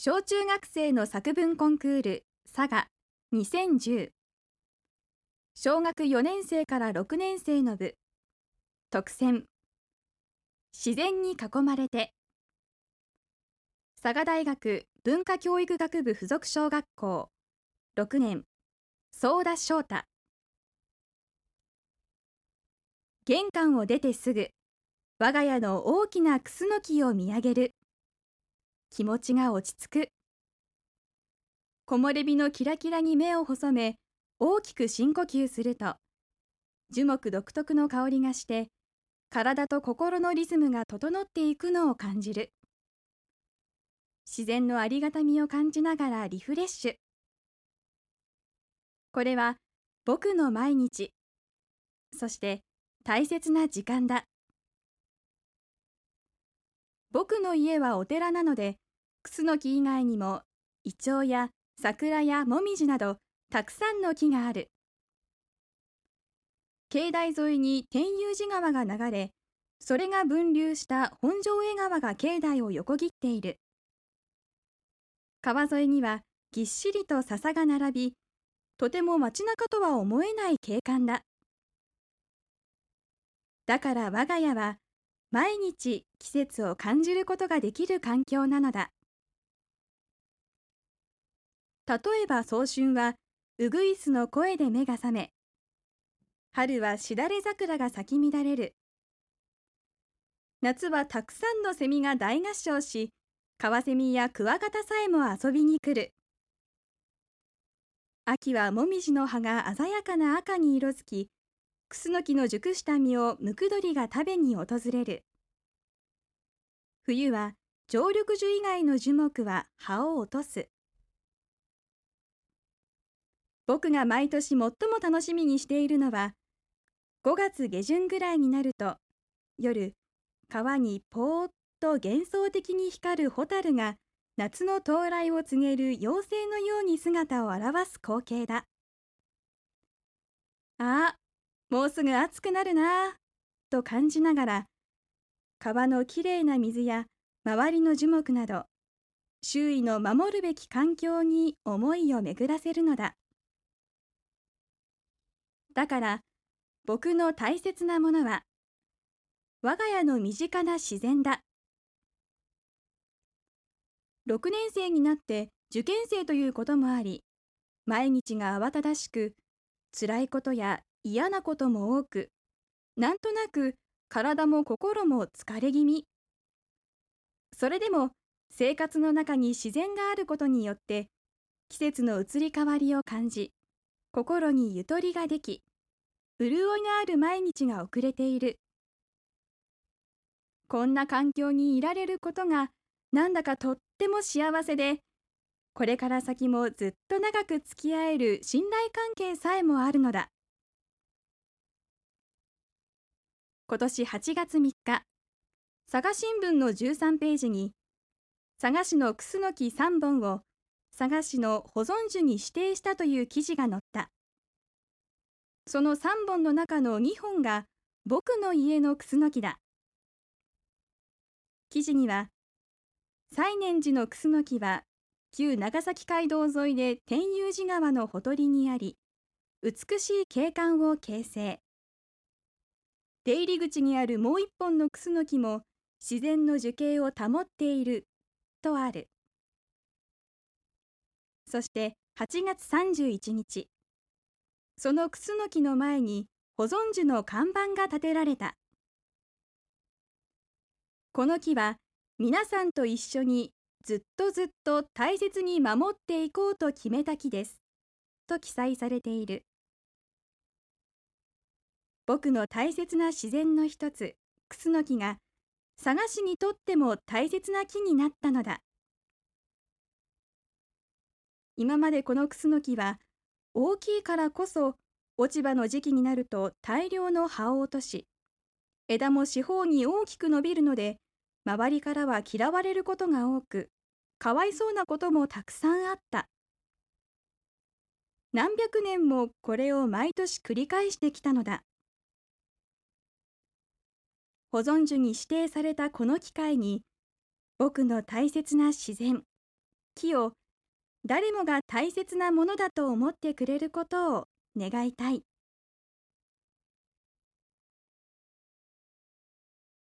小中学生の作文コンクール佐賀2010小学4年生から6年生の部特選自然に囲まれて佐賀大学文化教育学部附属小学校6年相田翔太。玄関を出てすぐ我が家の大きなクスノキを見上げる。気持ちが落ち着く。木漏れ日のキラキラに目を細め大きく深呼吸すると樹木独特の香りがして体と心のリズムが整っていくのを感じる。自然のありがたみを感じながらリフレッシュ。これは僕の毎日、そして大切な時間だ。僕の家はお寺なので、クスノキ以外にもイチョウや桜やモミジなどたくさんの木がある。境内沿いに天遊寺川が流れ、それが分流した本庄江川が境内を横切っている。川沿いにはぎっしりと笹が並び、とても街中とは思えない景観だ。だから我が家は毎日季節を感じることができる環境なのだ。例えば早春はウグイスの声で目が覚め、春はしだれ桜が咲き乱れる。夏はたくさんのセミが大合唱し、カワセミやクワガタさえも遊びに来る。秋はもみじの葉が鮮やかな赤に色づき、クスノキの熟した実をムクドリが食べに訪れる。冬は常緑樹以外の樹木は葉を落とす。僕が毎年最も楽しみにしているのは、5月下旬ぐらいになると、夜、川にぽーっと幻想的に光るホタルが夏の到来を告げる妖精のように姿を現す光景だ。ああ、もうすぐ暑くなるなぁと感じながら、川のきれいな水や周りの樹木など、周囲の守るべき環境に思いを巡らせるのだ。だから僕の大切なものは我が家の身近な自然だ。6年生になって受験生ということもあり、毎日が慌ただしく、辛いことや嫌なことも多く、なんとなく体も心も疲れ気味。それでも生活の中に自然があることによって季節の移り変わりを感じ、心にゆとりができ、潤いのある毎日が送れている。こんな環境にいられることがなんだかとっても幸せで、これから先もずっと長く付き合える信頼関係さえもあるのだ。今年8月3日、佐賀新聞の13ページに、佐賀市のクスノキ3本を佐賀市の保存樹に指定したという記事が載った。その3本の中の2本が僕の家のクスノキだ。記事には、西念寺のクスノキは旧長崎街道沿いで天遊寺川のほとりにあり、美しい景観を形成。出入り口にあるもう一本のクスノキも自然の樹形を保っているとある。そして8月31日、そのクスノキの前に保存樹の看板が立てられた。この木は皆さんと一緒にずっとずっと大切に守っていこうと決めた木ですと記載されている。僕の大切な自然の一つ、クスノキが佐賀市にとっても大切な木になったのだ。今までこのクスノキは大きいからこそ落ち葉の時期になると大量の葉を落とし、枝も四方に大きく伸びるので周りからは嫌われることが多く、かわいそうなこともたくさんあった。何百年もこれを毎年繰り返してきたのだ。保存樹に指定されたこの機会に、僕の大切な自然、 木を誰もが大切なものだと思ってくれることを願いたい。